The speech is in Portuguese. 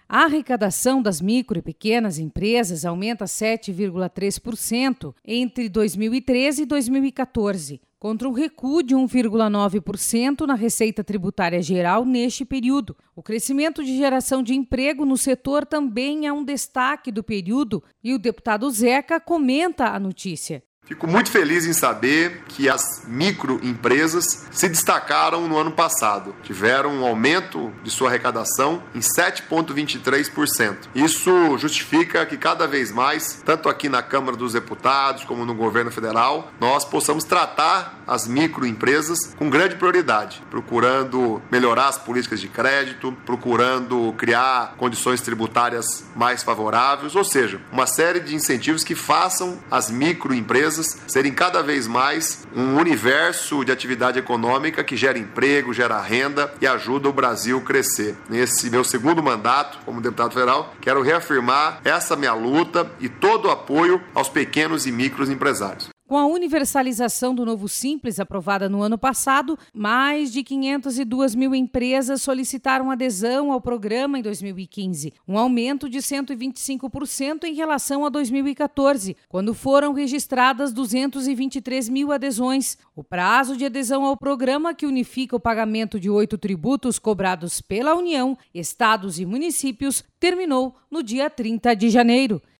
A arrecadação das micro e pequenas empresas aumenta 7,3% entre 2013 e 2014, contra um recuo de 1,9% na Receita Tributária Geral neste período. O crescimento de geração de emprego no setor também é um destaque do período e o deputado Zeca comenta a notícia. Fico muito feliz em saber que as microempresas se destacaram no ano passado. Tiveram um aumento de sua arrecadação em 7,23%. Isso justifica que cada vez mais, tanto aqui na Câmara dos Deputados como no governo federal, nós possamos tratar as microempresas com grande prioridade, procurando melhorar as políticas de crédito, procurando criar condições tributárias mais favoráveis, ou seja, uma série de incentivos que façam as microempresas serem cada vez mais um universo de atividade econômica que gera emprego, gera renda e ajuda o Brasil a crescer. Nesse meu segundo mandato como deputado federal, quero reafirmar essa minha luta e todo o apoio aos pequenos e micros empresários. Com a universalização do Novo Simples, aprovada no ano passado, mais de 502 mil empresas solicitaram adesão ao programa em 2015, um aumento de 125% em relação a 2014, quando foram registradas 223 mil adesões. O prazo de adesão ao programa, que unifica o pagamento de 8 tributos cobrados pela União, estados e municípios, terminou no dia 30 de janeiro.